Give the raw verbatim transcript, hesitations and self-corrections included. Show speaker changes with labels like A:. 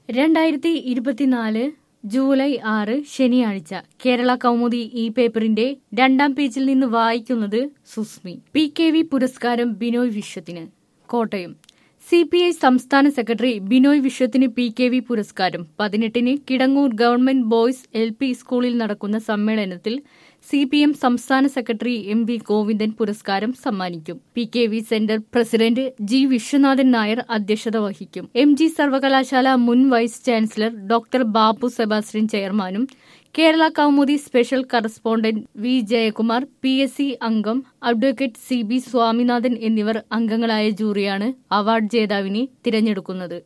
A: രണ്ടായിരത്തി ഇരുപത്തിനാല് ജൂലൈ ആറ് ശനിയാഴ്ച കേരള കൗമുദി ഈ പേപ്പറിന്റെ രണ്ടാം പേജിൽ നിന്ന് വായിക്കുന്നത് സുസ്മി. പി കെ വി പുരസ്കാരം ബിനോയ് വിശ്വത്തിന്. കോട്ടയം. സി പി ഐ സംസ്ഥാന സെക്രട്ടറി ബിനോയ് വിശ്വത്തിന് പി കെ വി പുരസ്കാരം. പതിനെട്ടിന് Kidangoor government boys L P സ്കൂളിൽ നടക്കുന്ന സമ്മേളനത്തിൽ സി പി എം സംസ്ഥാന സെക്രട്ടറി എം വി ഗോവിന്ദൻ പുരസ്കാരം സമ്മാനിക്കും. P K V centre president G Viswanathan Nair അധ്യക്ഷത വഹിക്കും. എം ജി സർവകലാശാല മുൻ vice chancellor doctor Babu Sebastian ചെയർമാനും Kerala Kaumudi special correspondent V Jayakumar, P S C അംഗം അഡ്വക്കേറ്റ് സി ബി സ്വാമിനാഥൻ എന്നിവർ അംഗങ്ങളായ ജൂറിയാണ് അവാർഡ് ജേതാവിനെ തിരഞ്ഞെടുക്കുന്നത്.